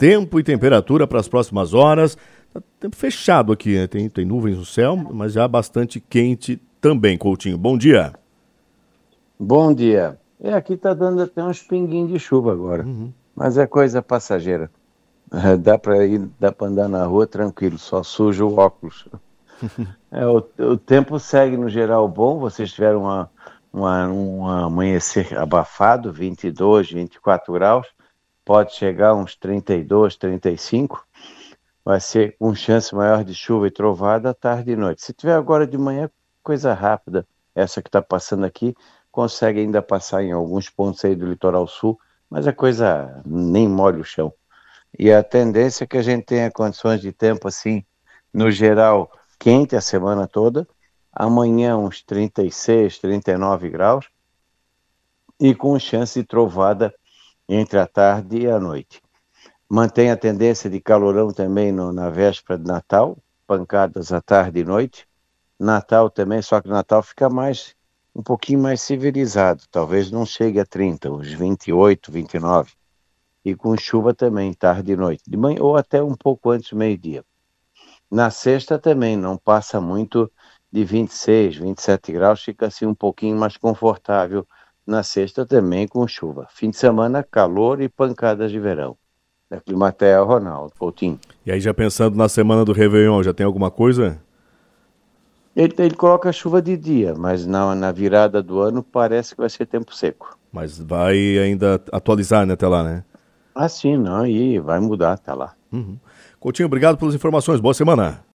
tempo e temperatura para as próximas horas. Tá tempo fechado aqui, né? Tem nuvens no céu, mas já bastante quente também, Coutinho. Bom dia. Bom dia. Aqui tá dando até uns pinguinhos de chuva agora, mas é coisa passageira. Dá para andar na rua tranquilo, só suja o óculos. O tempo segue no geral bom, vocês tiveram um amanhecer abafado, 22, 24 graus, pode chegar a uns 32, 35, vai ser com chance maior de chuva e trovada à tarde e noite. Se tiver agora de manhã, coisa rápida, essa que está passando aqui, consegue ainda passar em alguns pontos aí do litoral sul, mas a coisa nem molha o chão. E a tendência é que a gente tenha condições de tempo assim, no geral, quente a semana toda, amanhã uns 36, 39 graus, e com chance de trovada entre a tarde e a noite. Mantém a tendência de calorão também na véspera de Natal, pancadas à tarde e noite. Natal também, só que Natal fica um pouquinho mais civilizado, talvez não chegue a 30, uns 28, 29. E com chuva também, tarde e noite, de manhã ou até um pouco antes do meio-dia. Na sexta também não passa muito de 26, 27 graus, fica assim um pouquinho mais confortável na sexta também com chuva. Fim de semana, calor e pancadas de verão. Da Climatea, Ronaldo Coutinho. E aí, já pensando na semana do Réveillon, já tem alguma coisa? Ele coloca chuva de dia, mas na virada do ano parece que vai ser tempo seco. Mas vai ainda atualizar, né, até lá, né? Assim, não, e vai mudar, tá lá. Coutinho, obrigado pelas informações. Boa semana.